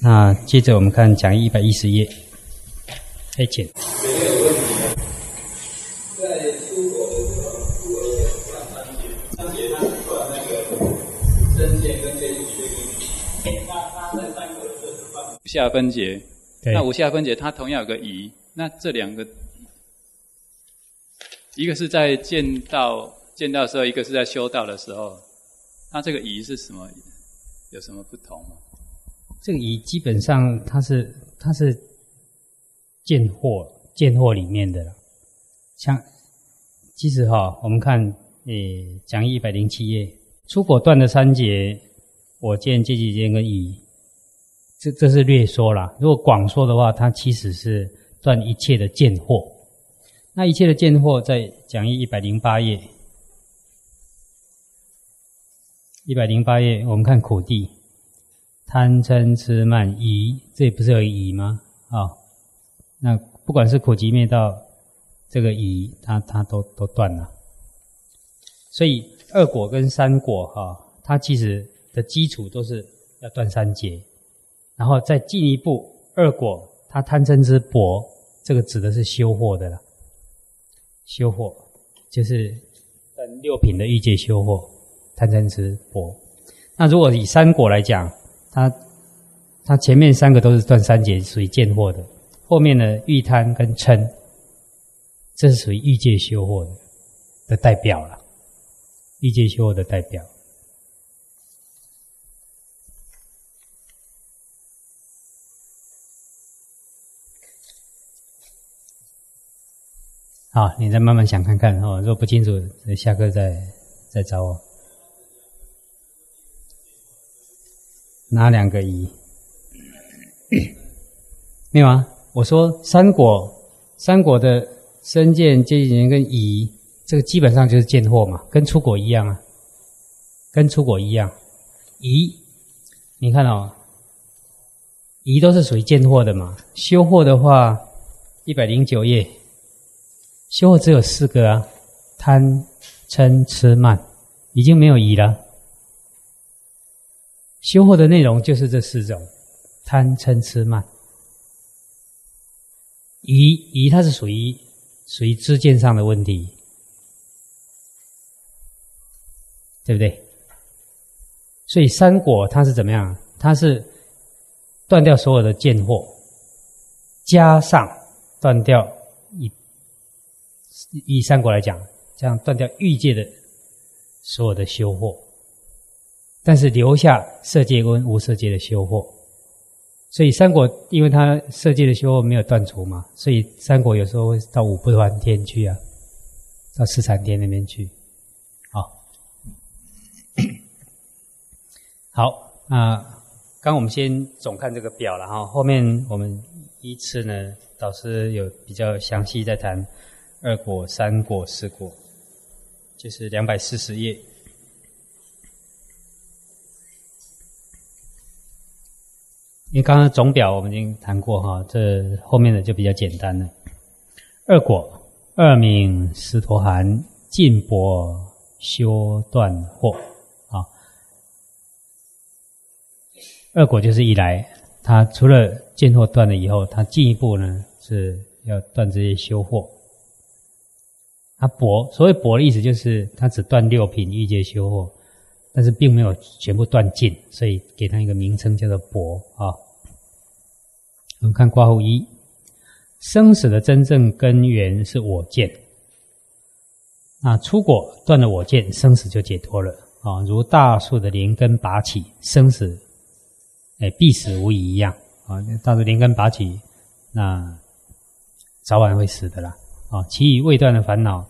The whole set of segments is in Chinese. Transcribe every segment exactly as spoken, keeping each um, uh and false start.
那接着我们看讲义一百一十页，可以请。 有没有问题呢？在出国的时候，出国的上三节，三节它是算那个真线跟这一区，那它在三个是算无下分节。那无下分节它同样有个仪，那这两个，一个是在见道见道的时候，一个是在修道的时候，它这个仪是什么？有什么不同吗？ 这个仪基本上它是它是见惑见惑里面的了。像其实哈、哦，我们看诶讲义一百零七页，出果断的三节，我见、戒集见跟仪，这这是略说啦。如果广说的话，它其实是断一切的见惑。那一切的见惑在讲义一百零八页，一百零八页我们看苦地。贪嗔痴慢疑，这不是有疑吗？啊、哦，那不管是苦集灭道，这个疑，它它都都断了。所以二果跟三果哈、哦，它其实的基础都是要断三结，然后再进一步，二果它贪嗔痴薄，这个指的是修惑的了。修惑就是断六品的欲界修惑，贪嗔痴薄。那如果以三果来讲，它它前面三个都是断三结，属于见惑的，后面呢欲贪跟嗔，这是属于欲界修惑的的代表了，欲界修惑的代表。好，你再慢慢想看看哦，如果不清楚，下课再再找我。哪两个仪？没有啊，我说三果，三果的身见、戒集见跟仪，这个基本上就是见惑嘛，跟出果一样啊，跟出果一样。仪，你看哦，仪都是属于见惑的嘛。修惑的话，一百零九页，修惑只有四个啊，贪、嗔、痴、慢，已经没有仪了。修惑的内容就是这四种：贪、嗔、痴、慢。疑疑它是属于属于知见上的问题，对不对？所以三果它是怎么样？它是断掉所有的见惑，加上断掉以以三果来讲，这样断掉欲界的所有的修惑。但是留下色界跟无色界的修惑，所以三果因为它色界的修惑没有断除嘛，所以三果有时候会到五不还天去啊，到四禅天那边去。好，好，那刚我们先总看这个表了哈，后面我们依次呢，导师有比较详细在谈二果、三果、四果，就是两百四十页。因为刚刚总表我们已经谈过哈，这后面的就比较简单了。二果，二名斯陀含，尽薄修断惑。啊，二果就是一来，他除了见惑断了以后，他进一步呢是要断这些修惑。他薄，所谓薄的意思就是他只断六品欲界修惑。但是并没有全部断尽，所以给它一个名称叫做薄啊。我们看括弧一，生死的真正根源是我见。那出果断了我见，生死就解脱了啊，如大树的连根拔起，生死哎必死无疑一样啊。大树连根拔起，那早晚会死的啦啊。其余未断的烦恼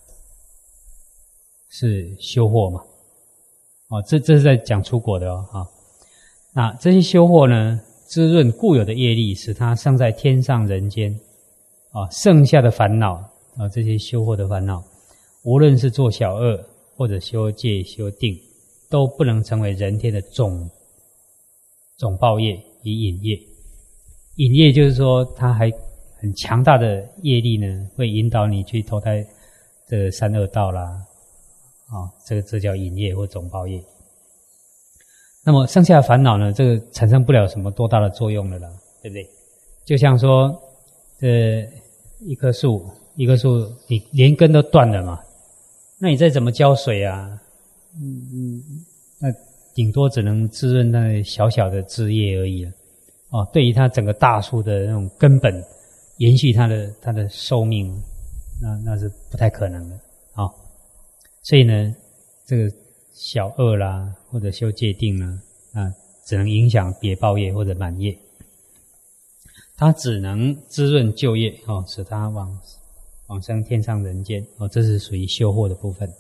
是修惑嘛。哦，这这是在讲出果的哦，啊，那这些修惑呢，滋润固有的业力，使它生在天上人间，啊，剩下的烦恼啊，这些修惑的烦恼，无论是做小恶或者修戒修定，都不能成为人天的总总报业与引业。引业就是说，它还很强大的业力呢，会引导你去投胎的三恶道啦。啊、哦，这个这叫引业或总报业。 那么剩下的烦恼呢，这个产生不了什么多大的作用了啦，对不对？就像说，呃，一棵树，一棵树你连根都断了嘛，那你再怎么浇水啊，嗯嗯，那顶多只能滋润那小小的枝叶而已了。哦，对于它整个大树的那种根本延续它的它的寿命，那那是不太可能的啊、哦。所以呢，这个小恶啦，或者修戒定啦，啊，只能影响别报业或者满业，它只能滋润旧业哦，使它往往生天上人间哦，这是属于修惑的部分。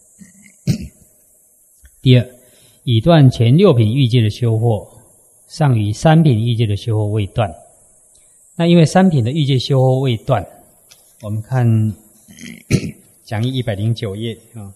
第二，已断前六品欲界的修惑，尚于三品欲界的修惑未断。那因为三品的欲界修惑未断，我们看讲义一百零九页啊，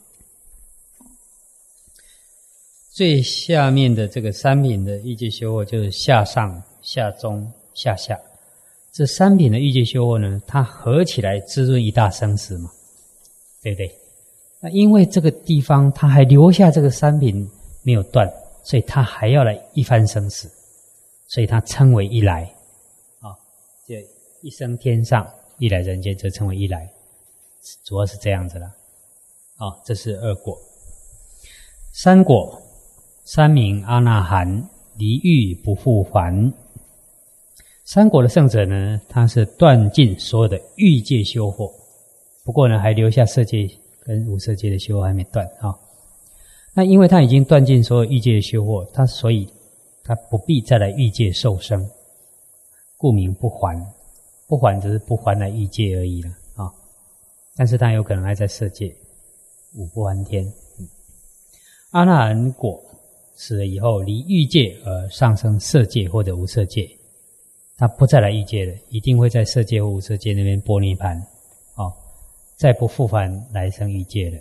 最下面的这个三品的欲界修惑就是下上、下中、下下。这三品的欲界修惑呢，它合起来滋润一大生死嘛，对不对？那因为这个地方它还留下这个三品没有断，所以它还要来一番生死，所以它称为一来啊，这一生天上，一来人间，则称为一来，主要是这样子啦。啊，这是二果。三果，三名阿那含，离欲不复还。三果的圣者呢，他是断尽所有的欲界修惑，不过呢，还留下色界跟无色界的修惑还没断啊。那因为他已经断尽所有欲界的修惑，他所以他不必再来欲界受生，故名不还。不还只是不还来欲界而已了啊。但是他有可能还在色界，五不还天。阿那含果死了以后，离欲界而上升色界或者无色界。他不再来欲界了，一定会在色界或无色界那边般涅槃，哦，再不复返来生欲界了。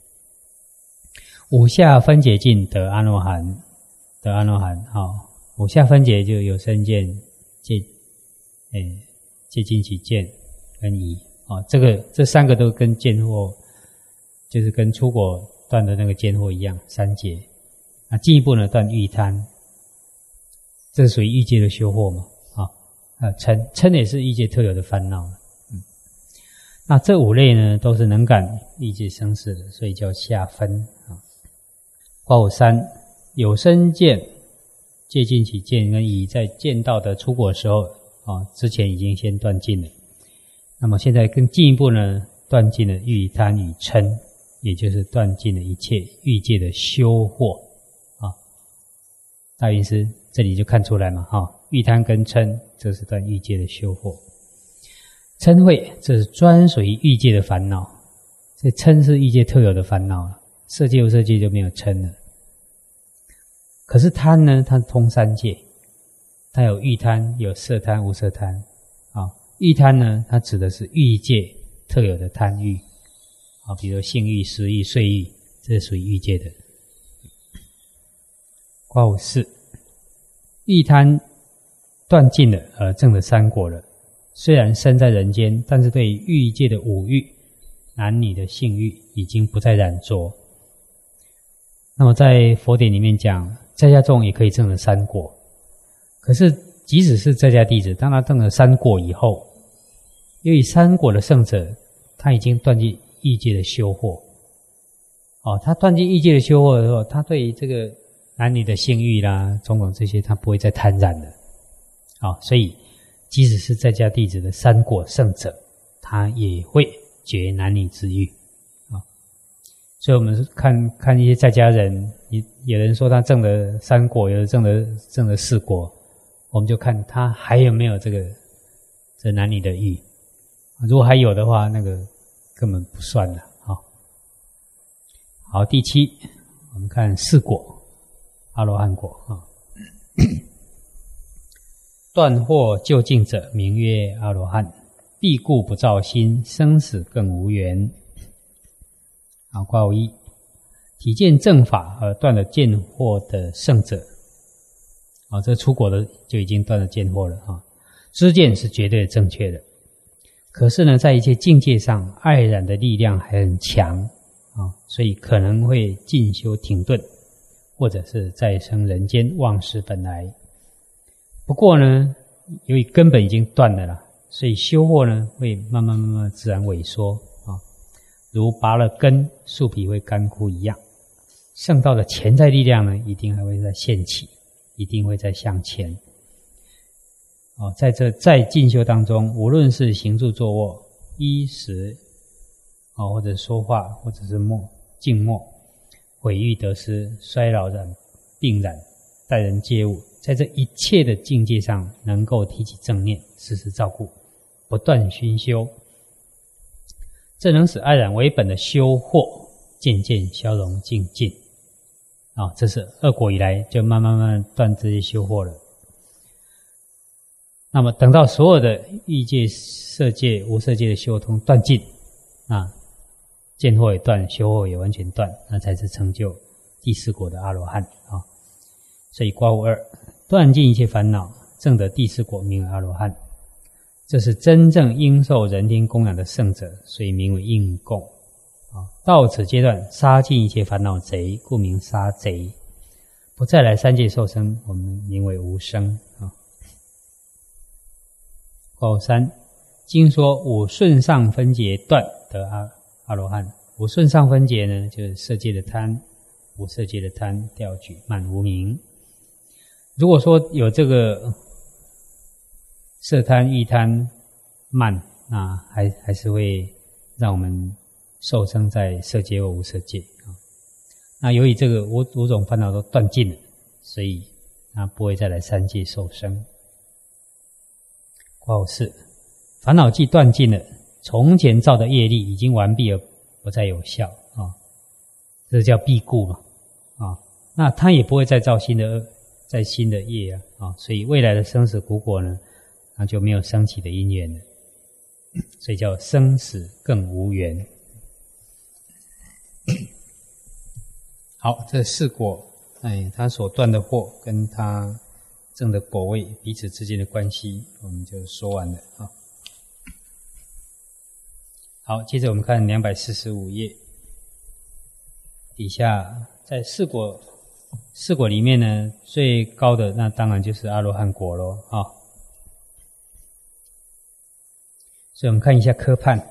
五下分解尽得阿罗汉，得阿罗汉，哦，五下分解就有身见、戒，诶，戒尽起见跟疑，哦，这个这三个都跟见惑，就是跟出果断的那个见惑一样，三劫。那进一步呢，断欲贪，这属于欲界的修惑嘛。啊，嗔嗔也是欲界特有的烦恼。嗯，那这五类呢，都是能感欲界生死的，所以叫下分啊。卦五三，有身见、戒尽起见跟疑，在见到的出果的时候啊，之前已经先断尽了。那么现在更进一步呢，断尽了欲贪与嗔，也就是断尽了一切欲界的修惑啊。大云师这里就看出来嘛，哈、哦。欲贪跟嗔，这是断欲界的修惑。嗔恚，这是专属于欲界的烦恼。这嗔是欲界特有的烦恼了，色界无色界就没有嗔了。可是贪呢，它通三界，它有欲贪、有色贪、无色贪。啊，欲贪呢，它指的是欲界特有的贪欲，啊，比如性欲、食欲、睡欲，这是属于欲界的。卦五四，欲贪断尽了，而证了三果了。虽然身在人间，但是对于欲界的五欲、男女的性欲已经不再染着。那么在佛典里面讲，在家众也可以证了三果。可是即使是在家弟子，当他证了三果以后，由于三果的圣者，他已经断尽欲界的修惑。哦，他断尽欲界的修惑的时候，他对于这个男女的性欲啦、种种这些，他不会再贪染了。好、哦，所以即使是在家弟子的三果圣者，他也会绝男女之欲啊、哦。所以我们看看一些在家人，有人说他证了三果，有人证了证了四果，我们就看他还有没有这个这男女的欲。如果还有的话，那个根本不算了。好、哦，好，第七，我们看四果，阿罗汉果啊。哦断惑究竟者，名曰阿罗汉。必故不造心，生死更无缘。好，卦五一，体见正法而断了见惑的圣者。啊，这出果的就已经断了见惑了啊。知见是绝对正确的，可是呢，在一些境界上，爱染的力量还很强啊，所以可能会进修停顿， 或者是再生人间忘失本来。不过呢，由于根本已经断了啦，所以修惑呢会慢慢慢慢自然萎缩啊，如拔了根，树皮会干枯一样。圣道的潜在力量呢，一定还会再现起，一定会再向前。哦，在这在进修当中，无论是行住坐卧、衣食，哦，或者说话，或者是默静默，毁誉得失、衰老染、病染、待人接物，在这一切的境界上，能够提起正念，时时照顾，不断熏修，这能使爱染为本的修惑渐渐消融净尽。啊、哦，这是二果以来就慢慢慢慢断这些修惑了。那么等到所有的欲界、色界、无色界的修通断尽，啊，见惑也断，修惑也完全断，那才是成就第四果的阿罗汉啊。所以刮胡二断尽一切烦恼，证得第四果，名为阿罗汉。这是真正应受人天供养的圣者，所以名为应供啊。到此阶段，杀尽一切烦恼贼，故名杀贼，不再来三界受生，我们名为无生啊。括三，经说五顺上分别断得阿阿罗汉。五顺上分别呢，就是色界的贪、无色界的贪、调举、慢、无明。如果说有这个色贪、欲贪、慢，那还还是会让我们受生在色界或无色界啊。那由于这个五五种烦恼都断尽了，所以那不会再来三界受生。括号四，烦恼既断尽了，从前造的业力已经完毕而不再有效啊，这叫毕故嘛啊，那他也不会再造新的恶，再新的业啊啊，所以未来的生死苦果呢，那就没有升起的因缘了，所以叫生死更无缘。好，这四果，哎，他所断的惑跟他证的果位彼此之间的关系，我们就说完了啊。好，接着我们看两百四十五页，底下在四果四果里面呢，最高的那当然就是阿罗汉果咯啊。所以我们看一下科判，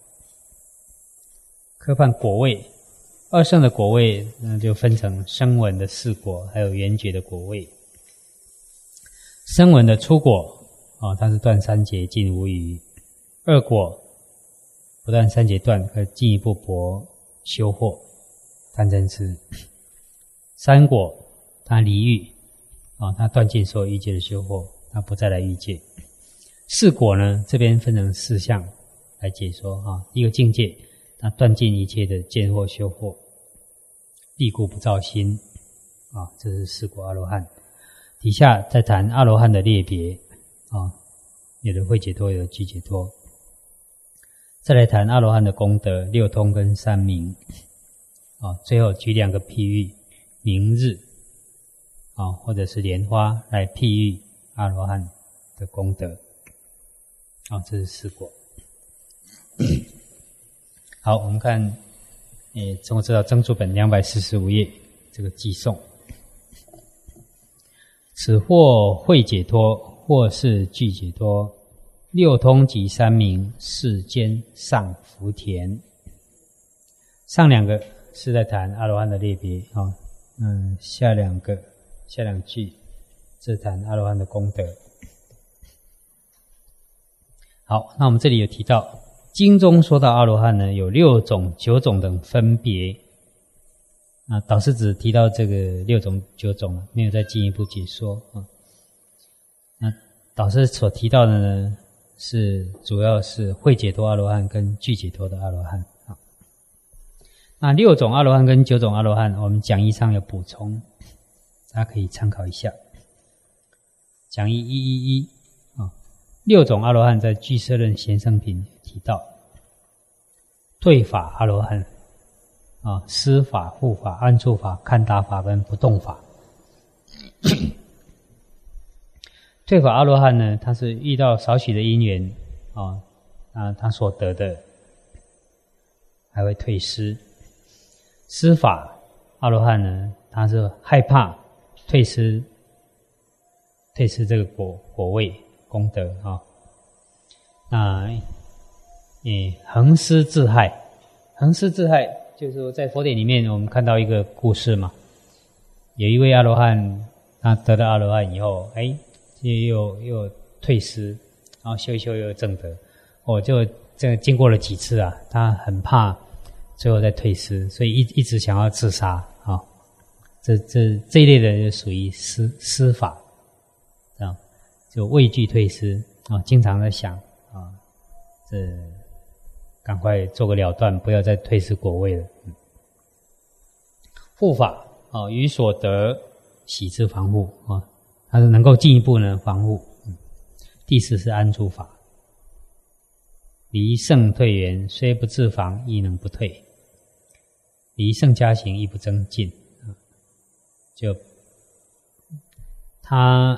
科判果位，二圣的果位那就分成声闻的四果，还有缘觉的果位。声闻的初果啊，它是断三劫尽无余；二果不断三劫断，可进一步博修惑贪嗔痴；三果它离欲啊，它断尽所有欲界的修惑，它不再来欲界。四果呢，这边分成四项来解说啊。第一个境界，它断尽一切的见惑修惑，毕故不造新啊，这是四果阿罗汉。底下再谈阿罗汉的列别啊，有的会解脱，有的具解脱。再来谈阿罗汉的功德，六通跟三明啊。最后举两个譬喻，明日啊，或者是莲花来譬喻阿罗汉的功德啊。这是四果。好，我们看，诶，中国指导增注本两百四十五页这个寄颂。此或会解脱，或是具解脱，六通及三明，世间上福田。上两个是在谈阿罗汉的类别啊，嗯，下两个下两句是谈阿罗汉的功德。好，那我们这里有提到，经中说到阿罗汉呢，有六种、九种等分别。啊，导师只提到这个六种、九种，没有再进一步解说啊。那导师所提到的呢，是主要是会解脱阿罗汉跟具解脱的阿罗汉啊。那六种阿罗汉跟九种阿罗汉，我们讲义上有补充，大家可以参考一下。讲义一一一啊，六种阿罗汉在俱舍论贤圣品提到，对法阿罗汉。啊，施法、护法、安住法、勘达法跟不动法。退法阿罗汉呢，他是遇到少许的因缘啊，啊，他所得的还会退失。施法阿罗汉呢， 他是害怕退失退失这个果果位功德啊。那诶，恒施自害，恒施自害就是说在佛典里面我们看到一个故事嘛，有一位阿罗汉，他得到阿罗汉以后，哎，又又退失，然后修一修又正德，哦，就这个经过了几次啊，他很怕最后再退失，所以一一直想要自杀啊。这这这一类的就属于施施法，啊，就畏惧退失啊，经常在想啊，这赶快做个了断，不要再退失果位了。嗯、护法啊，于所得喜之防护啊，它是能够进一步呢防护。嗯、第四是安住法，离圣退缘，虽不自防，亦能不退；离圣加行，亦不增进。就他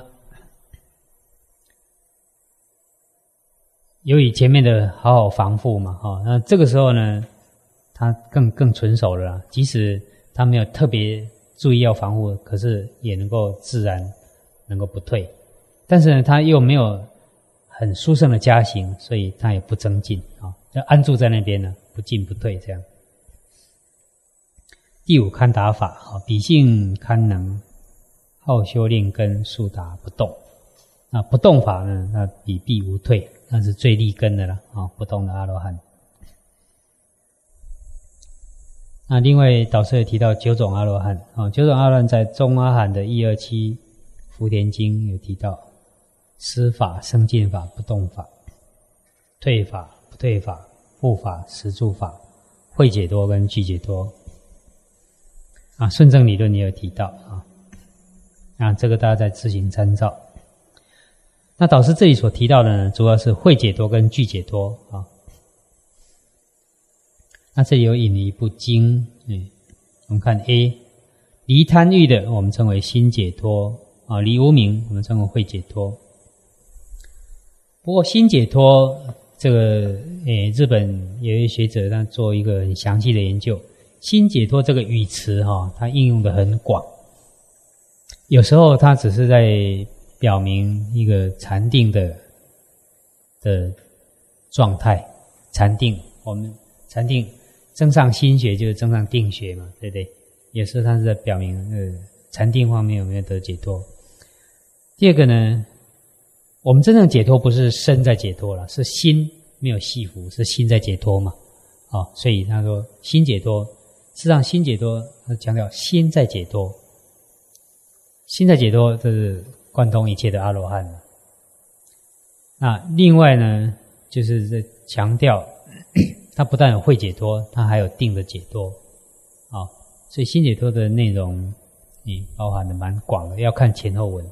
由于前面的好好防护嘛，哈，那这个时候呢，他更更纯熟了啦。即使他没有特别注意要防护，可是也能够自然能够不退。但是呢，他又没有很殊胜的加行，所以他也不增进啊，就安住在那边呢，不进不退这样。第五堪达法，好，彼性堪能，好修炼根，速达不动。那不动法呢？那彼必无退，那是最立根的了啊！不动的阿罗汉。那另外导师也提到九种阿罗汉啊，九种阿罗汉在中阿含的一二七福田经有提到：施法、生进法、不动法、退法、不退法、护法、实住法、慧解脱跟具解脱。啊，顺正理论也有提到啊，啊，这个大家再自行参照。那导师这里所提到的呢，主要是慧解脱跟具解脱啊。那这里有引一部经，嗯，我们看 A， 离贪欲的我们称为心解脱啊，离无明我们称为慧解脱。不过心解脱这个，诶，日本有一些学者他做一个很详细的研究。心解脱这个语词哈，它应用的很广。有时候它只是在表明一个禅定的的状态。禅定，我们禅定增上心学就是增上定学嘛，对不对？有时候它是在表明呃禅定方面有没有得解脱。第二个呢，我们真正解脱不是身在解脱了，是心没有系缚，是心在解脱嘛。啊、哦，所以他说心解脱。事实上，心解脱，他强调心在解脱，心在解脱，这是贯通一切的阿罗汉了。那另外呢，就是在强调，它不但有慧解脱，它还有定的解脱，啊、哦，所以心解脱的内容，嗯，包含的蛮广的，要看前后文。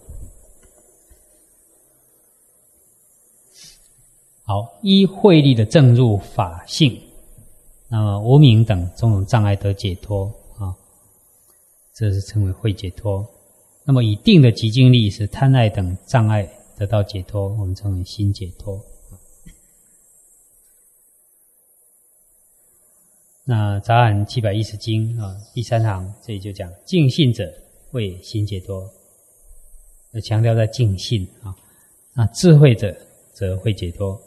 好，依慧力的正入法性。那么无明等种种障碍得解脱啊，这是称为慧解脱。那么以定的极静力使贪爱等障碍得到解脱，我们称为心解脱。那杂含七百一十经啊，第三行这里就讲净信者为心解脱，要强调在净信啊。那智慧者则慧解脱。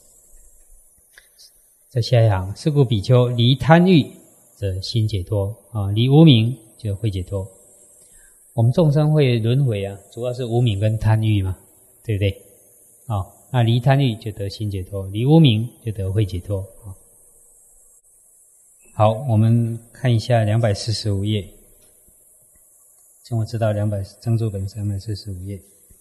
在下一行，是故比丘离贪欲则心解脱啊，离无明就慧解脱。我们众生会轮回啊，主要是无明跟贪欲嘛，对不对？啊、哦，那离贪欲就得心解脱，离无明就得慧解脱啊。好，我们看一下两百四十五页，请我知道两百增注本是两百四十五页，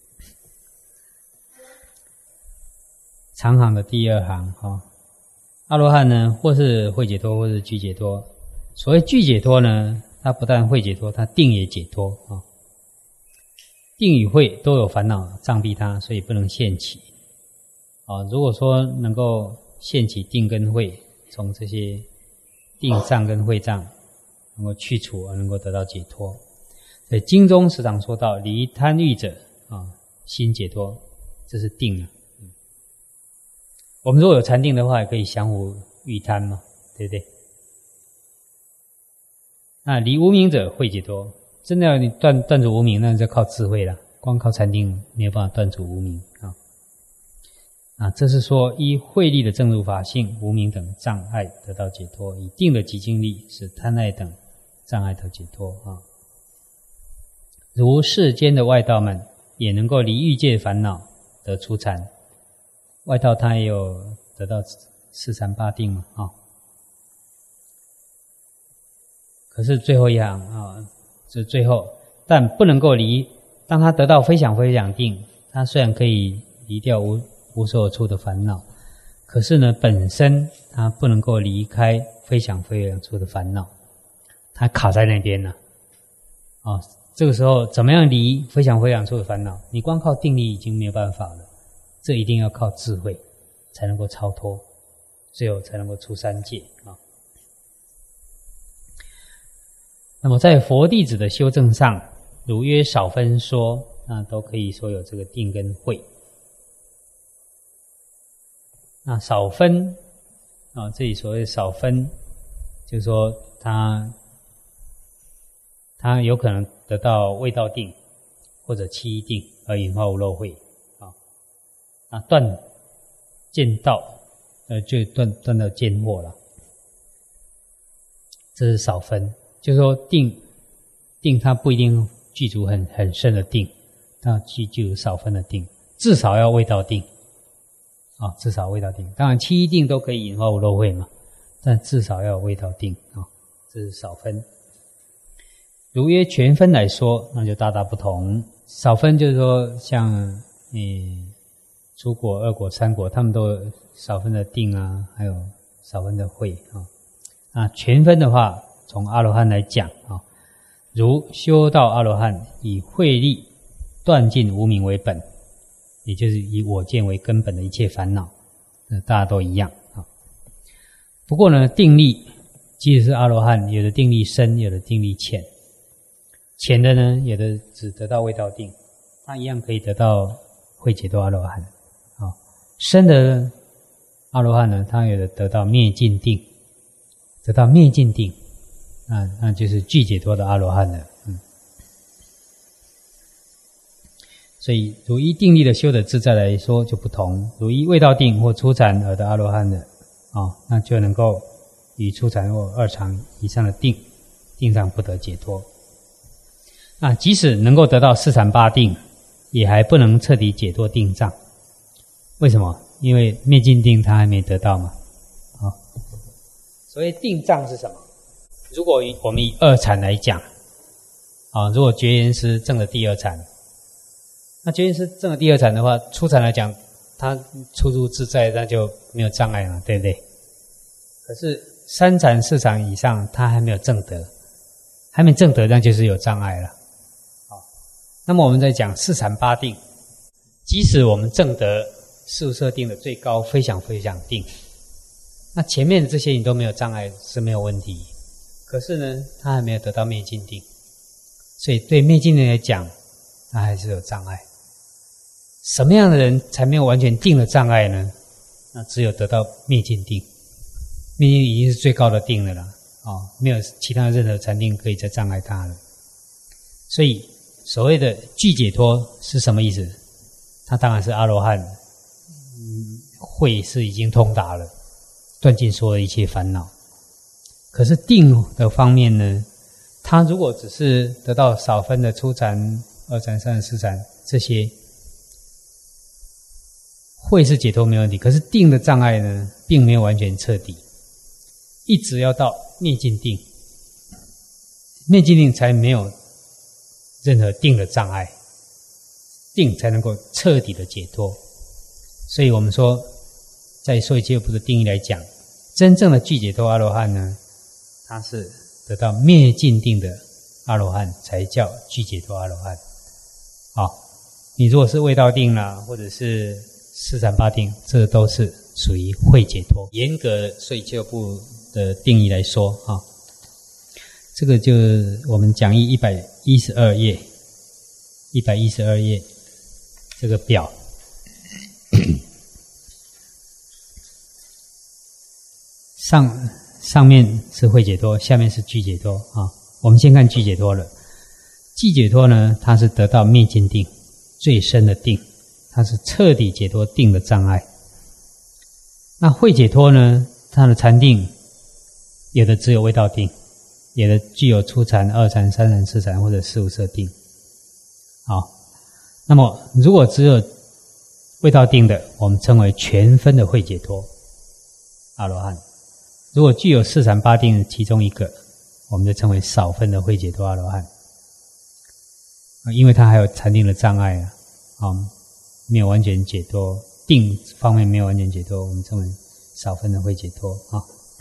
长行的第二行哈。哦阿罗汉呢，或是慧解脱，或是具解脱。所谓具解脱呢，它不但慧解脱，它定也解脱啊。定与慧都有烦恼障蔽它，所以不能现起。啊，如果说能够现起定跟慧，从这些定障跟慧障能够去除，而能够得到解脱。所以经中时常说到，离贪欲者啊，心解脱，这是定啊。我们如果有禅定的话，也可以降伏欲贪嘛，对不对？那离无明者慧解脱， 真的要你断断除无明，那就靠智慧了，光靠禅定没有办法断除无明啊。啊，这是说依慧力的正入法性，无明等障碍得到解脱；以定的极静力使贪爱等障碍得解脱啊。如世间的外道们也能够离欲界烦恼得出禅，外道他也有得到四禅八定嘛啊。可是最后一行啊，是最后，但不能够离。当他得到非想非想定，他虽然可以离掉无无所有处的烦恼，可是呢，本身他不能够离开非想非想处的烦恼，他卡在那边了。啊，这个时候怎么样离非想非想处的烦恼？你光靠定力已经没有办法了，这一定要靠智慧才能够超脱，最后才能够出三界啊。那么在佛弟子的修正上，如约少分说，那都可以说有这个定跟慧。那少分啊，这里所谓少分，就是说他他有可能得到未到定或者七定而引发无漏慧啊。啊，断见道，呃，就断断到见惑了。这是少分，就是说定定它不一定具足很很深的定，它具具有少分的定，至少要未到定。啊，至少未到定，当然七定都可以引发无漏慧嘛，但至少要有未到定啊，这是少分。如约全分来说，那就大大不同。少分就是说，像嗯初果、二果、三果，他们都有少分的定啊，还有少分的慧啊。啊，全分的话，从阿罗汉来讲啊，如修道阿罗汉，以慧力断尽无明为本。也就是以我见为根本的一切烦恼，大家都一样啊。不过呢，定力即使是阿罗汉，有的定力深，有的定力浅。浅的呢，有的只得到未到定，他一样可以得到慧解脱阿罗汉啊。深的阿罗汉呢，他有的得到灭尽定，得到灭尽定，那那就是具解脱的阿罗汉了。嗯。所以，如依定力的修的自在来说就不同。如依未到定或初禅而得阿罗汉的，啊、哦，那就能够与初禅或二禅以上的定，定上不得解脱。那即使能够得到四禅八定，也还不能彻底解脱定障。为什么？因为灭尽定他还没得到嘛。啊、哦，所谓定障是什么？如果我们以二禅来讲，啊、哦，如果觉言师证了第二禅。那觉言师证了第二禅的话，初禅来讲，他出入自在，那就没有障碍嘛，对不对？可是三禅、四禅以上，他还没有证得，还没证得，那就是有障碍了。好，那么我们在讲四禅八定，即使我们证得事物设定的最高非想非想定，那前面的这些你都没有障碍是没有问题。可是呢，他还没有得到灭尽定，所以对灭尽定来讲，他还是有障碍。什么样的人才没有完全定的障碍呢？那只有得到灭尽定，灭尽定已经是最高的定了啦，哦，没有其他任何禅定可以再障碍他了。所以所谓的具解脱是什么意思？他当然是阿罗汉，嗯，慧是已经通达了，断尽所有一切烦恼。可是定的方面呢，他如果只是得到少分的初禅、二禅、三禅、四禅这些，慧是解脱没问题，可是定的障碍呢，并没有完全彻底，一直要到灭尽定，灭尽定才没有任何定的障碍，定才能够彻底的解脱。所以我们说，在说一切有部的定义来讲，真正的具解脱阿罗汉呢，他是得到灭尽定的阿罗汉，才叫具解脱阿罗汉。好，你如果是未到定啦，或者是四禅八定，这都是属于慧解脱。严格说一切有部的定义来说啊，这个就是我们讲义一百一十二页，一百一十二页这个表。上上面是慧解脱，下面是具解脱啊。我们先看具解脱了。 寂解脱呢，它是得到灭尽定最深的定，它是彻底解脱定的障碍。那慧解脱呢，它的禅定有的只有味道定，有的具有初禅、二禅、三禅、四禅或者四无色定。好，那么如果只有味道定的，我们称为全分的慧解脱阿罗汉；如果具有四禅八定的其中一个，我们就称为少分的慧解脱阿罗汉。因为它还有禅定的障碍啊，啊，没有完全解脱，定方面没有完全解脱，我们称为少分的慧解脱啊。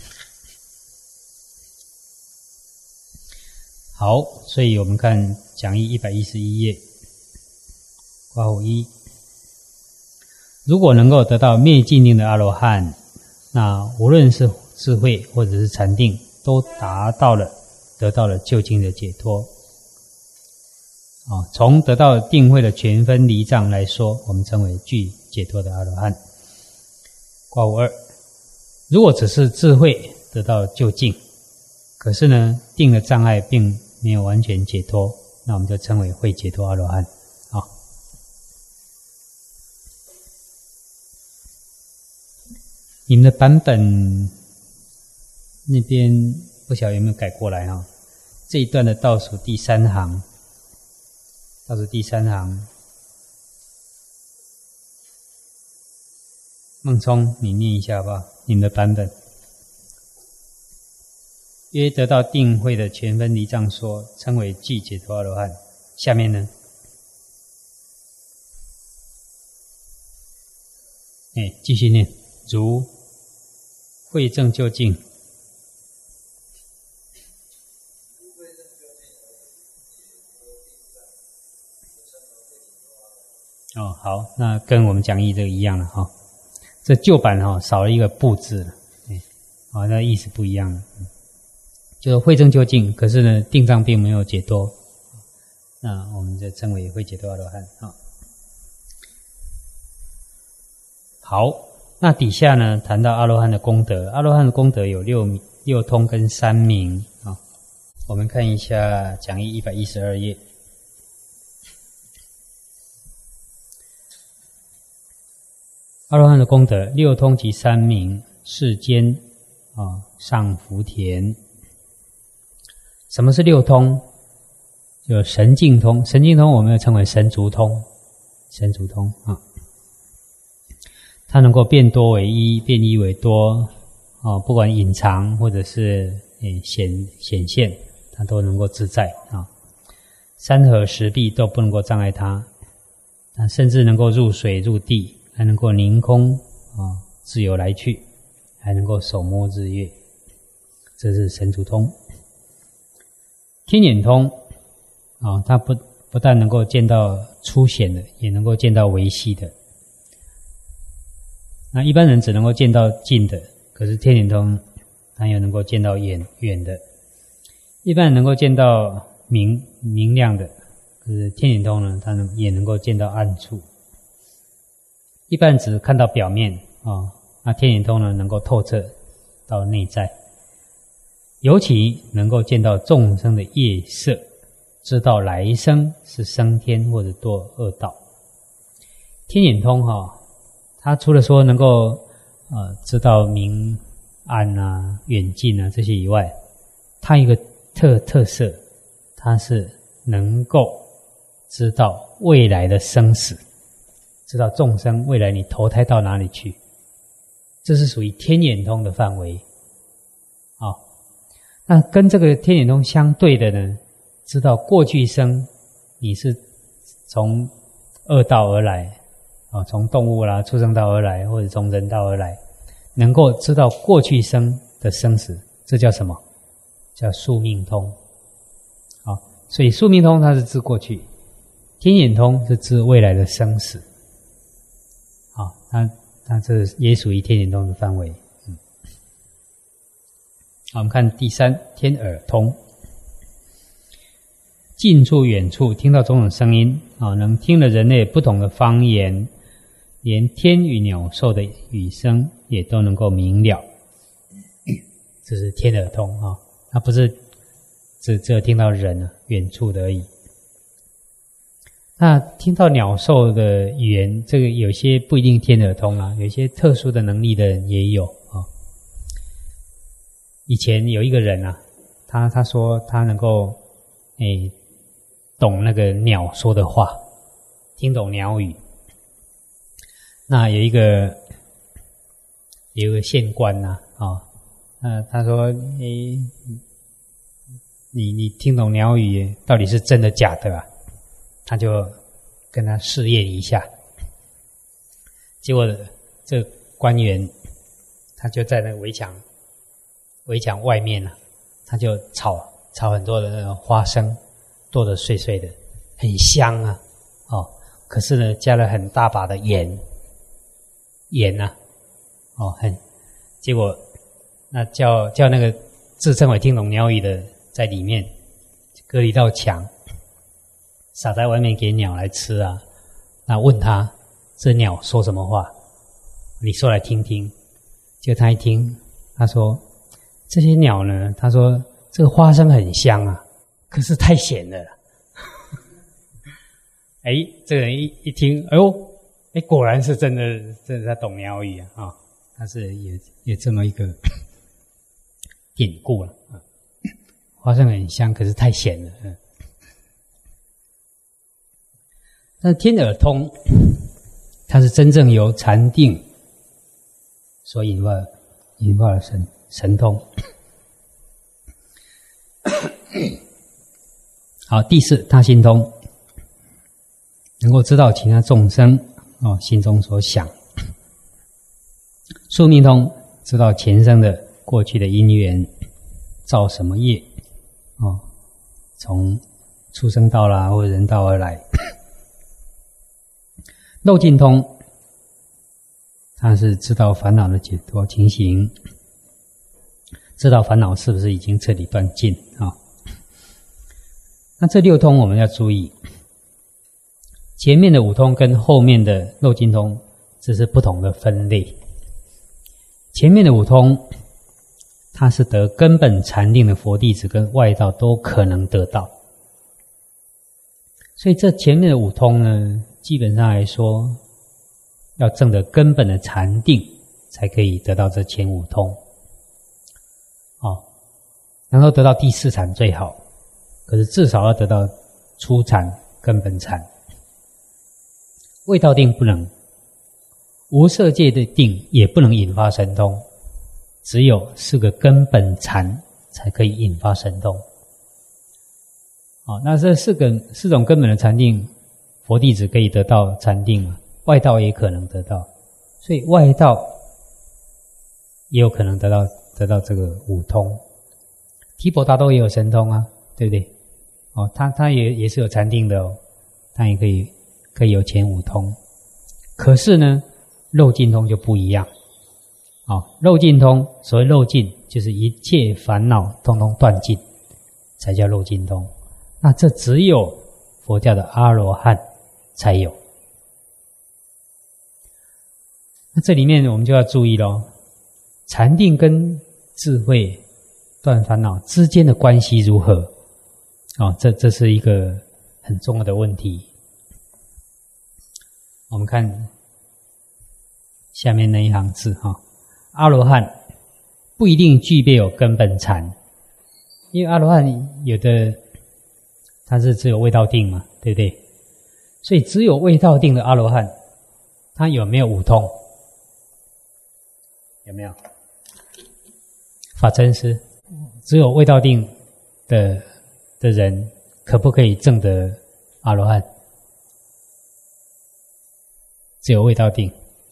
好，所以我们看讲义一百一十一页，括弧一，如果能够得到灭尽定的阿罗汉，那无论是智慧或者是禅定，都达到了得到了究竟的解脱。啊，从得到定慧的全分离障来说，我们称为具解脱的阿罗汉。括弧二，如果只是智慧得到究竟，可是呢，定的障碍并没有完全解脱，那我们就称为慧解脱阿罗汉。啊，你们的版本那边不晓得有没有改过来啊？这一段的倒数第三行。倒数第三行，孟聪，你念一下好不好？你们的版本。约得到定慧的全分离障说，称为具解脱阿罗汉。下面呢？哎，继续念，如慧证究竟。哦，好，那跟我们讲义这个一样了哈、哦。这旧版哈、哦、少了一个不字，哎，哦，那意思不一样了。嗯、就是慧证究竟，可是呢，定障并没有解脱，那我们就称为慧解脱阿罗汉啊、哦。好，那底下呢谈到阿罗汉的功德，阿罗汉的功德有六六通跟三明啊、哦。我们看一下讲义一百一十二页。阿罗汉的功德，六通及三明，世间啊上福田。什么是六通？就神境通，神境通我们要称为神足通，神足通啊，它能够变多为一，变一为多啊，不管隐藏或者是显显现，它都能够自在啊。山河石壁都不能够障碍它，它甚至能够入水入地。还能够凌空啊，自由来去，还能够手摸日月，这是神足通。天眼通啊，它不不但能够见到粗显的，也能够见到微细的。那一般人只能够见到近的，可是天眼通它又能够见到远远的。一般人能够见到明明亮的，可是天眼通呢，它能也能够见到暗处。一般只看到表面啊、哦，那天眼通呢能够透彻到内在，尤其能够见到众生的业色，知道来生是升天或者堕恶道。天眼通哈、哦，它除了说能够呃知道明暗啊、远近啊这些以外，它一个特特色，它是能够知道未来的生死。知道众生未来你投胎到哪里去，这是属于天眼通的范围。哦，那跟这个天眼通相对的呢，知道过去生你是从恶道而来，哦，从动物啦、畜生道而来，或者从人道而来，能够知道过去生的生死，这叫什么？叫宿命通。好、哦，所以宿命通它是知过去，天眼通是知未来的生死。好、哦，它它这也属于天眼通的范围。嗯，好，我们看第三，天耳通，近处远处听到种种声音啊、哦，能听了人类不同的方言，连天与鸟兽的语声也都能够明了。这是天耳通啊、哦，它不是只只有听到人啊远处的而已， 那听到鸟兽的语言，这个有些不一定天耳通啊，有些特殊的能力的人也有啊、哦。以前有一个人啊，他他说他能够诶懂那个鸟说的话，听懂鸟语。那有一个有一个县官呐、啊，啊、哦，呃，他说诶，你你听懂鸟语到底是真的假的啊？他就跟他试验一下，结果这个官员他就在那个围墙围墙外面呢、啊，他就炒炒很多的那种花生，剁得碎碎的，很香啊，哦，可是呢加了很大把的盐，盐啊，哦，很，结果那叫叫那个自称为听懂鸟语的在里面隔了一道墙。撒在外面给鸟来吃啊，那问他这鸟说什么话，你说来听听。结果他一听，他说这些鸟呢，他说这个花生很香啊，可是太咸了。哎，这个人一一听，哎呦，哎，果然是真的，真的他懂鸟语啊，哦，他是有有这么一个典故了啊，花生很香，可是太咸了。嗯，但天耳通，它是真正由禅定所引发引发的神神通。好，第四，他心通，能够知道其他众生哦心中所想。宿命通，知道前生的过去的因缘造什么业哦，从畜生道啦或者人道而来。漏尽通，它是知道烦恼的解脱情形，知道烦恼是不是已经彻底断尽啊、哦？那这六通我们要注意，前面的五通跟后面的漏尽通这是不同的分类。前面的五通，它是得根本禅定的佛弟子跟外道都可能得到，所以这前面的五通呢，基本上来说，要证得根本的禅定，才可以得到这前五通。哦，能够得到第四禅最好，可是至少要得到初禅、根本禅。味道定不能，无色界的定也不能引发神通，只有四个根本禅才可以引发神通。哦，那这四个四种根本的禅定，佛弟子可以得到禅定嘛？外道也可能得到，所以外道也有可能得到得到这个五通。提婆达多也有神通啊，对不对？哦，他他也也是有禅定的哦，他也可以可以有前五通。可是呢，漏尽通就不一样。哦，漏尽通，所谓漏尽，就是一切烦恼通通断尽，才叫漏尽通。那这只有佛教的阿罗汉才有。那这里面我们就要注意咯，禅定跟智慧断烦恼之间的关系如何？哦，这这是一个很重要的问题。我们看下面那一行字哈、哦，阿罗汉不一定具备有根本禅，因为阿罗汉有的他是只有味道定嘛，对不对？所以只有味道定的阿罗汉，他有没有五通？有没有？法真师，只有味道定的的人，可不可以证得阿罗汉？只有味道定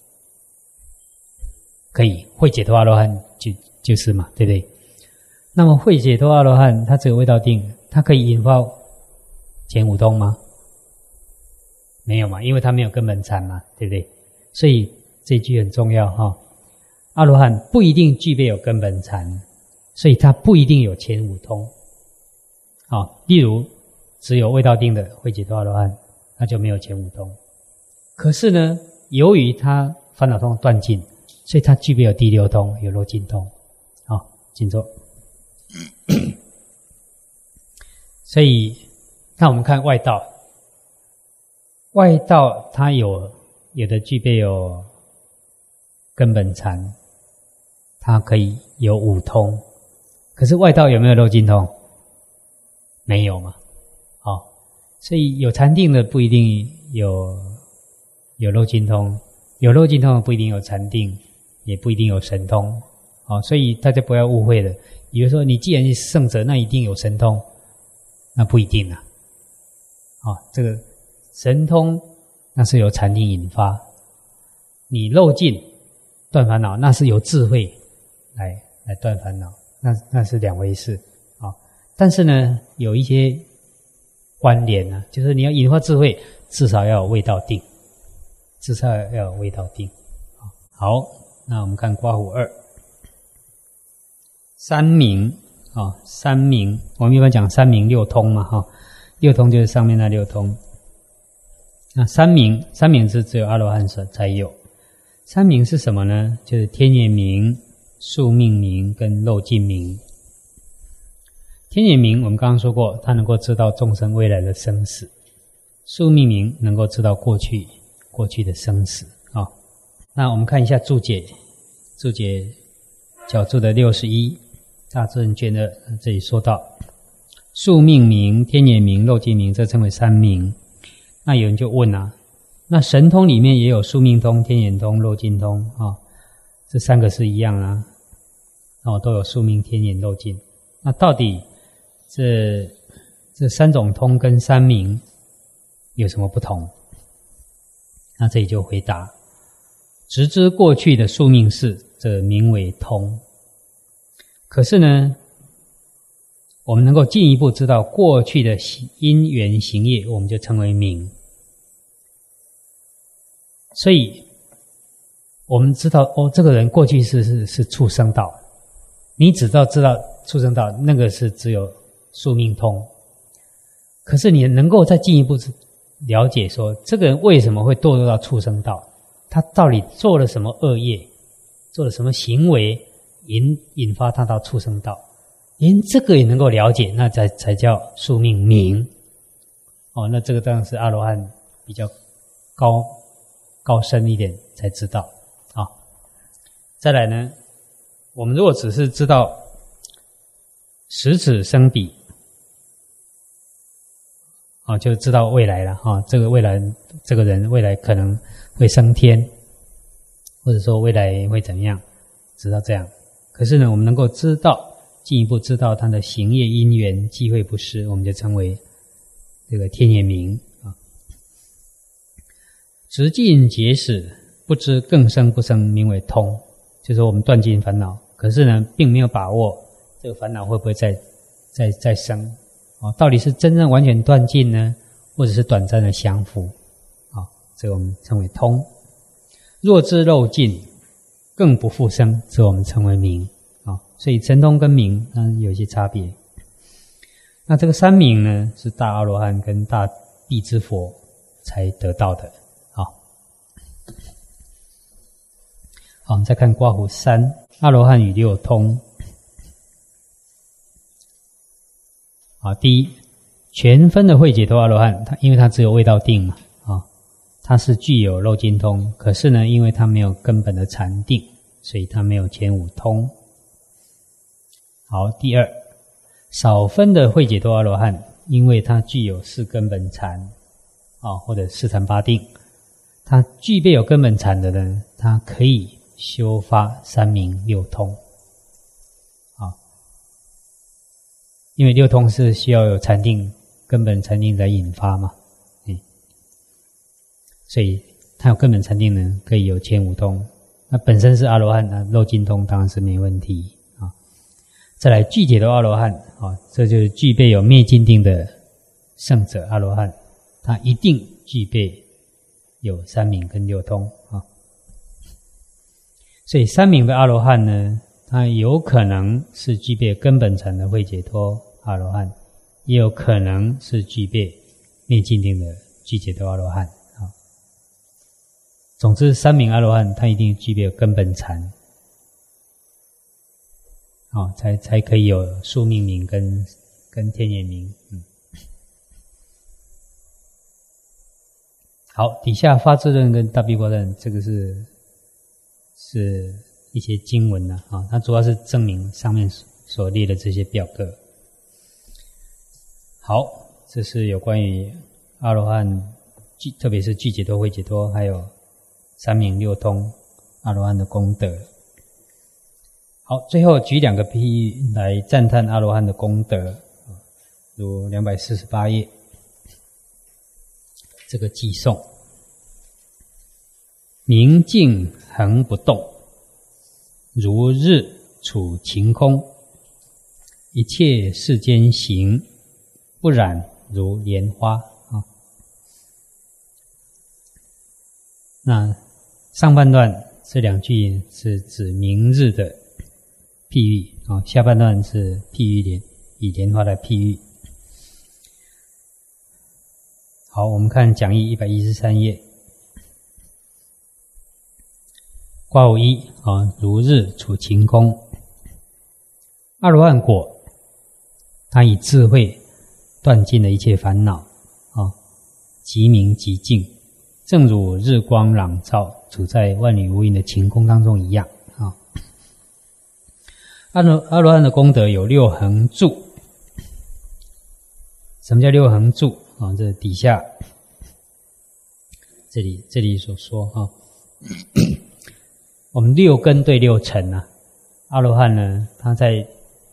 可以，会解脱阿罗汉就就是嘛，对不对？那么会解脱阿罗汉，他只有味道定，他可以引发前五通吗？没有嘛，因为他没有根本禅嘛，对不对？所以这句很重要哈、哦。阿罗汉不一定具备有根本禅，所以他不一定有前五通。好、哦，例如只有味道定的会解脱阿罗汉，他就没有前五通。可是呢，由于他烦恼通断尽，所以他具备有第六通，有漏尽通。好、哦，请坐。所以，那我们看外道， 外道它有有的具备有根本禅，它可以有五通，可是外道有没有漏尽通？没有嘛。哦，所以有禅定的不一定有有漏尽通，有漏尽通的不一定有禅定，也不一定有神通。哦，所以大家不要误会了，以为说你既然是圣者，那一定有神通，那不一定啊。哦，这个神通那是由禅定引发，你漏尽断烦恼，那是由智慧来来断烦恼，那那是两回事啊、哦。但是呢，有一些关联呢、啊，就是你要引发智慧，至少要有味道定，至少要有味道定。好，那我们看刮胡二，三明啊、哦，三明，我们一般讲三明六通嘛，哈、哦，六通就是上面那六通。那三明，三明是只有阿罗汉所才有。三明是什么呢？就是天眼明、宿命明跟漏尽明。天眼明我们刚刚说过，它能够知道众生未来的生死；宿命明能够知道过去过去的生死。啊、哦，那我们看一下注解，注解角注的六十一，大正卷二这里说到，宿命明、天眼明、漏尽明，这称为三明。那有人就问啊，那神通里面也有宿命通、天眼通、漏尽通啊、哦，这三个是一样啊，哦，都有宿命、天眼、漏尽。那到底这这三种通跟三明有什么不同？那这里就回答：直知过去的宿命事，则名为通。可是呢，我们能够进一步知道过去的因缘行业，我们就称为明。所以我们知道哦，这个人过去是是是畜生道，你只知道知道畜生道，那个是只有宿命通。可是你能够再进一步了解说，这个人为什么会堕落到畜生道？他到底做了什么恶业，做了什么行为，引引发他到畜生道？连这个也能够了解，那才才叫宿命明。哦，那这个当然是阿罗汉比较高高深一点才知道。啊、哦，再来呢，我们如果只是知道时此生彼，啊、哦，就知道未来了啊、哦，这个未来这个人未来可能会升天，或者说未来会怎么样，知道这样。可是呢，我们能够知道。进一步知道他的行业因缘机会不失，我们就称为这个天眼明啊。直尽结始，不知更生不生，名为通，就是我们断尽烦恼。可是呢，并没有把握这个烦恼会不会再再再生啊？到底是真正完全断尽呢，或者是短暂的降伏啊？这个我们称为通。若知漏尽，更不复生，这我们称为明。所以神通跟明嗯有一些差别。那这个三明呢，是大阿罗汉跟大地之佛才得到的。好，好，我们再看刮胡三，阿罗汉与六通。好，第一，全分的慧解脱阿罗汉，他因为他只有味道定嘛，啊，他是具有漏尽通，可是呢，因为他没有根本的禅定，所以他没有前五通。好，第二，少分的慧解脱阿罗汉，因为他具有四根本禅，啊，或者四禅八定，他具备有根本禅的呢，他可以修发三明六通，啊，因为六通是需要有禅定，根本禅定来引发嘛，嗯，所以他有根本禅定呢，可以有前五通。那本身是阿罗汉，那漏尽通当然是没问题。再来具解脱阿罗汉啊，这就是具备有灭尽定的圣者阿罗汉，他一定具备有三明跟六通啊。所以三明的阿罗汉呢，他有可能是具备根本禅的慧解脱阿罗汉，也有可能是具备灭尽定的具解脱阿罗汉啊。总之，三明阿罗汉他一定具备有根本禅。哦，才才可以有宿命明跟跟天眼明。嗯， 好，底下发智论跟大毗婆论，这个是是一些经文呢啊，它主要是证明上面所列的这些表格。好，这是有关于阿罗汉，特别是具解脱、慧解脱，还有三明六通阿罗汉的功德。好，最后举两个譬喻来赞叹阿罗汉的功德，如两百四十八页这个偈颂：明镜恒不动，如日处晴空，一切世间行，不染如莲花。啊，那上半段这两句是指明日的譬喻啊，下半段是譬喻莲，以莲花来譬喻。好，我们看讲义一百一十三页，括弧一啊，如日处晴空。阿罗汉果，他以智慧断尽了一切烦恼啊，极明极净，正如日光朗照，处在万里无云的晴空当中一样啊。阿罗阿罗汉的功德有六恒住。什么叫六恒住啊？这底下这里这里所说啊，我们六根对六尘啊，阿罗汉呢，他在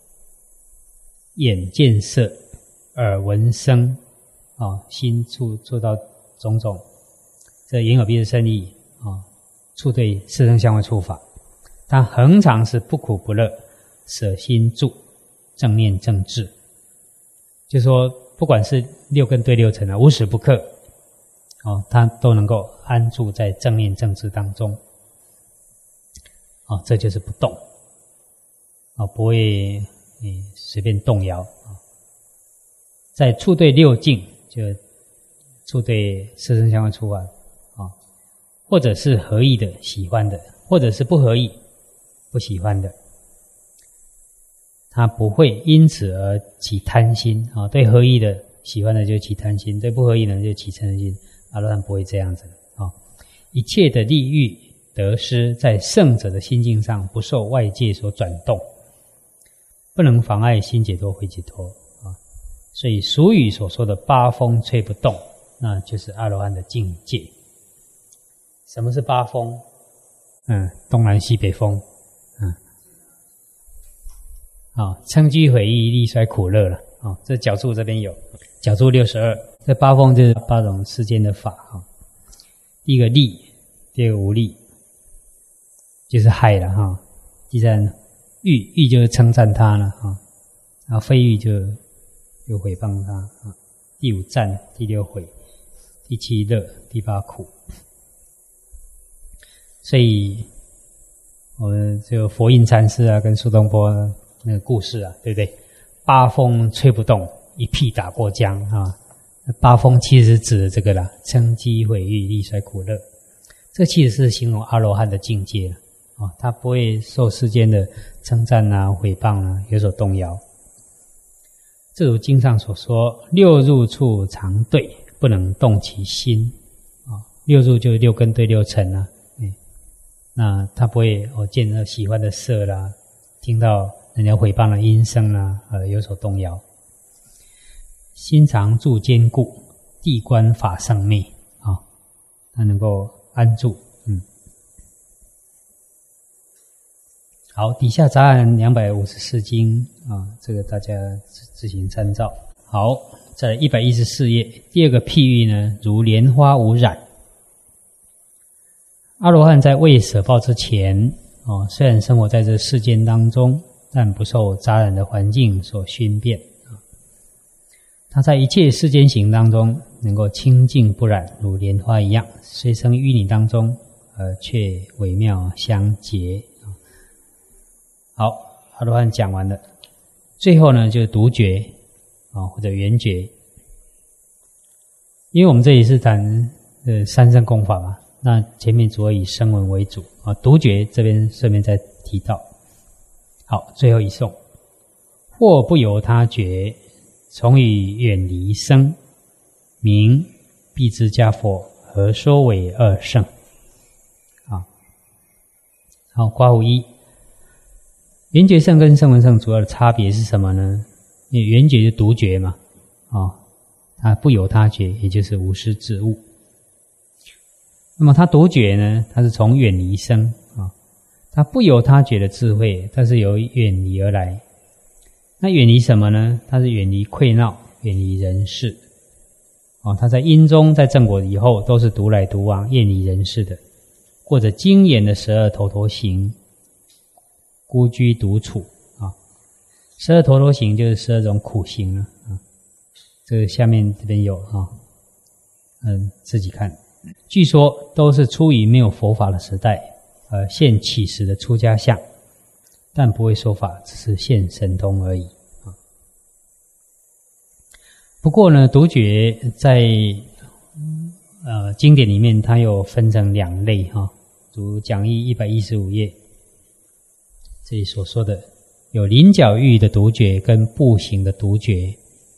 眼见色、耳闻声啊，心触做到种种，这眼耳鼻舌身意啊，触对色声香味触法，他恒常是不苦不乐，舍心住，正念正智。就说不管是六根对六尘啊，无时不刻哦，他都能够安住在正念正智当中。哦，这就是不动，哦，不会嗯随便动摇啊。在触对六境，就触对色声香味触法啊，或者是合意的喜欢的，或者是不合意不喜欢的，他不会因此而起贪心啊。对合意的喜欢的就起贪心，对不合意的就起嗔心。阿罗汉不会这样子啊。一切的利欲得失，在圣者的心境上不受外界所转动，不能妨碍心解脱、慧解脱啊。所以俗语所说的八风吹不动，那就是阿罗汉的境界。什么是八风？嗯，东南西北风。嗯，啊，嗔居毁意利衰苦乐了啊。这角注这边有角注六十二，这八风就是八种世间的法啊。第一个利，第二个无利，就是害了哈。第三欲，欲就是称赞他了哈，然后非欲就就诽谤他啊。第五赞，第六毁，第七乐，第八苦。所以我们这个佛印禅师啊，跟苏东坡那个故事啊，对不对？八风吹不动，一屁打过江啊。八风其实指的这个啦，嗔机毁誉利衰苦乐，这其实是形容阿罗汉的境界了啊，他不会受世间的称赞啊、诽谤啊有所动摇。正如经上所说，六入处常对，不能动其心啊。六入就是六根对六尘啊，嗯，那他不会哦见到喜欢的色啦，听到人家诽谤的音声啦，呃有所动摇。心常住坚固，地观法上昧啊，它能够安住。嗯，好，底下杂案两百五十四经啊，这个大家自自行参照。好，在一百一十四页，第二个譬喻呢，如莲花无染。阿罗汉在未舍报之前哦，虽然生活在这世间当中，但不受杂染的环境所熏变。他在一切世间行当中，能够清净不染，如莲花一样，虽生淤泥当中，呃，却微妙相结。好，阿罗汉讲完了，最后呢，就是独觉啊，或者圆觉。因为我们这里是谈呃三乘功法嘛，那前面主要以声闻为主啊，独觉这边顺便再提到。好，最后一颂，或不由他觉。从于远离生，名必知家佛何何说为二圣？啊，好，括弧一，缘觉圣跟声闻圣主要的差别是什么呢？因为缘觉就独觉嘛，啊，它不有他觉，也就是无师自悟。那么它独觉呢，它是从远离生啊，它不由他觉的智慧，它是由远离而来。那远离什么呢？它是远离溃闹，远离人世。哦，它在因中，在正果以后，都是独来独往，厌离人世的，过着精严的十二头陀行，孤居独处啊。十二头陀行就是十二种苦行了啊。这个下面这边有啊，嗯，自己看。据说都是出于没有佛法的时代，呃，现起时的出家相，但不会说法，只是现神通而已啊。不过呢，独觉在呃经典里面，它又分成两类哈，如讲义一百一十五页这里所说的，有临角域的独觉跟步行的独觉。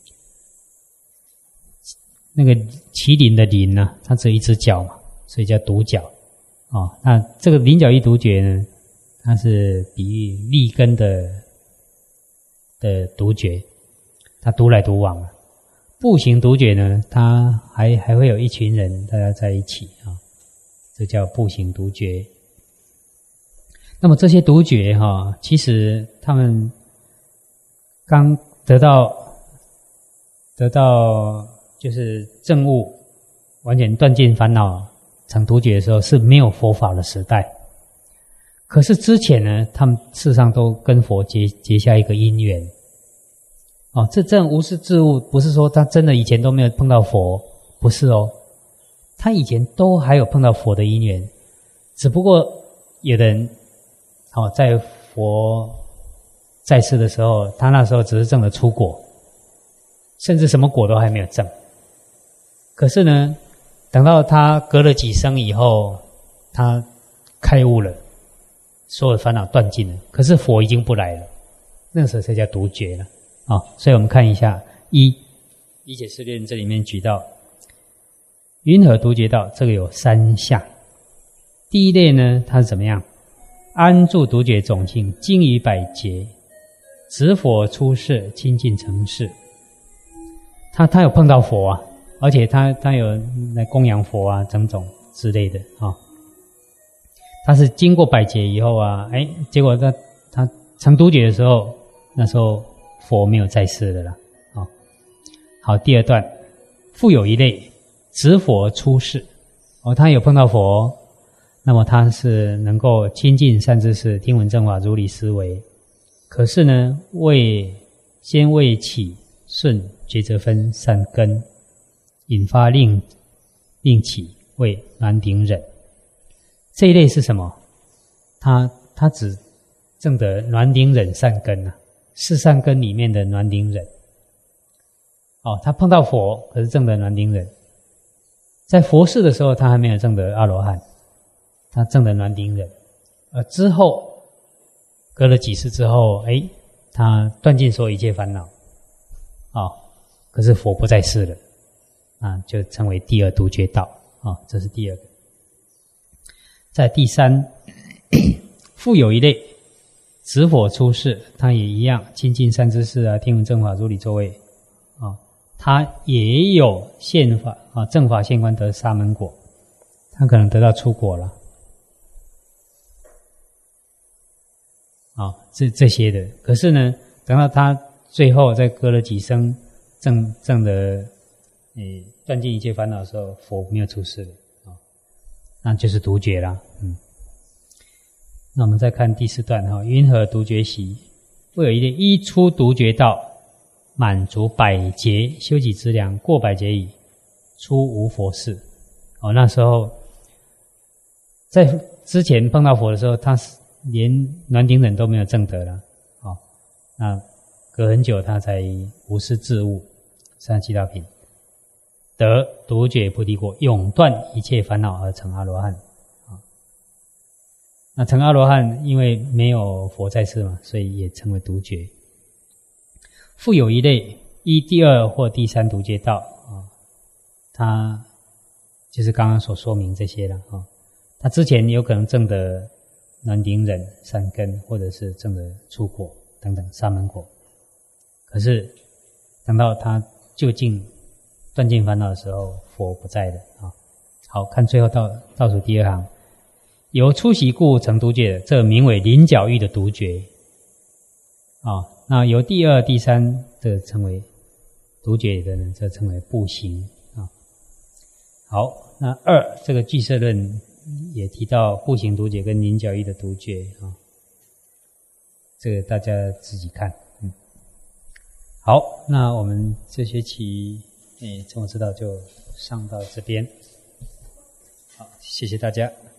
那个麒麟的麟呢、啊，它只有一只脚嘛，所以叫独角。哦，那这个临角域独觉呢，它是比喻立根的的独觉，它独来独往啊。步行独觉呢，它还还会有一群人大家在一起啊，这叫步行独觉。那么这些独觉哈、啊，其实他们刚得到得到。就是证悟完全断尽烦恼成独觉的时候，是没有佛法的时代。可是之前呢，他们事实上都跟佛结结下一个因缘。哦，这这种无师自悟，不是说他真的以前都没有碰到佛，不是哦，他以前都还有碰到佛的因缘，只不过有的人，哦，在佛在世的时候，他那时候只是证了初果，甚至什么果都还没有证。可是呢，等到他隔了几生以后，他开悟了，所有的烦恼断尽了。可是佛已经不来了，那时候才叫独觉了啊、哦！所以我们看一下一理解释论这里面举到云何独觉道，这个有三项。第一类呢，它是怎么样？安住独觉种性，精于百劫，执佛出世，亲近成事。他他有碰到佛啊。而且他他有来供养佛啊，种种之类的啊、哦。他是经过百劫以后啊，哎，结果他他成独觉的时候，那时候佛没有在世的啦。哦，好，第二段，复有一类执佛出世，哦，他有碰到佛，那么他是能够亲近善知识，听闻正法，如理思维。可是呢，未先未起顺觉则分善根。引发令令起为暖顶忍，这一类是什么？他他只证得暖顶忍善根啊，四善根里面的暖顶忍。哦，他碰到佛，可是证得暖顶忍。在佛世的时候，他还没有证得阿罗汉，他证得暖顶忍。而之后隔了几世之后，哎，他断尽所有一切烦恼，啊、哦，可是佛不在世了。啊，就称为第二独觉道啊、哦，这是第二个。在第三，复有一类执佛出世，他也一样亲近善知识啊，听闻正法，如理作为啊、哦，他也有现法啊，正法现观得沙门果，他可能得到出果了啊、哦，这这些的。可是呢，等到他最后再隔了几生证证的。诶，断尽一切烦恼的时候，佛没有出世了啊、哦，那就是独觉啦。嗯，那我们再看第四段哈，云何独觉习？复有一类依出独觉道，满足百劫修己之良，过百劫矣，出无佛世。哦，那时候在之前碰到佛的时候，他连暖顶忍都没有证得了。哦，那隔很久他才无师自悟，三十七道品。得独觉菩提果，永断一切烦恼而成阿罗汉。啊，那成阿罗汉，因为没有佛在世嘛，所以也称为独觉。复有一类依第二或第三独觉道啊，他就是刚刚所说明这些了啊。他之前有可能证的暖顶忍善根，或者是证的出果等等沙门果，可是等到他究竟断尽烦恼的时候，佛不在的啊。好，看最后倒倒数第二行，由出席故成独觉，这名为临角域的独觉啊。那由第二、第三这称为独觉的人，这称为部行啊。好，那二这个俱舍论也提到部行独觉跟临角域的独觉啊，这个大家自己看。嗯，好，那我们这学期诶，怎么知道就上到这边。好，谢谢大家。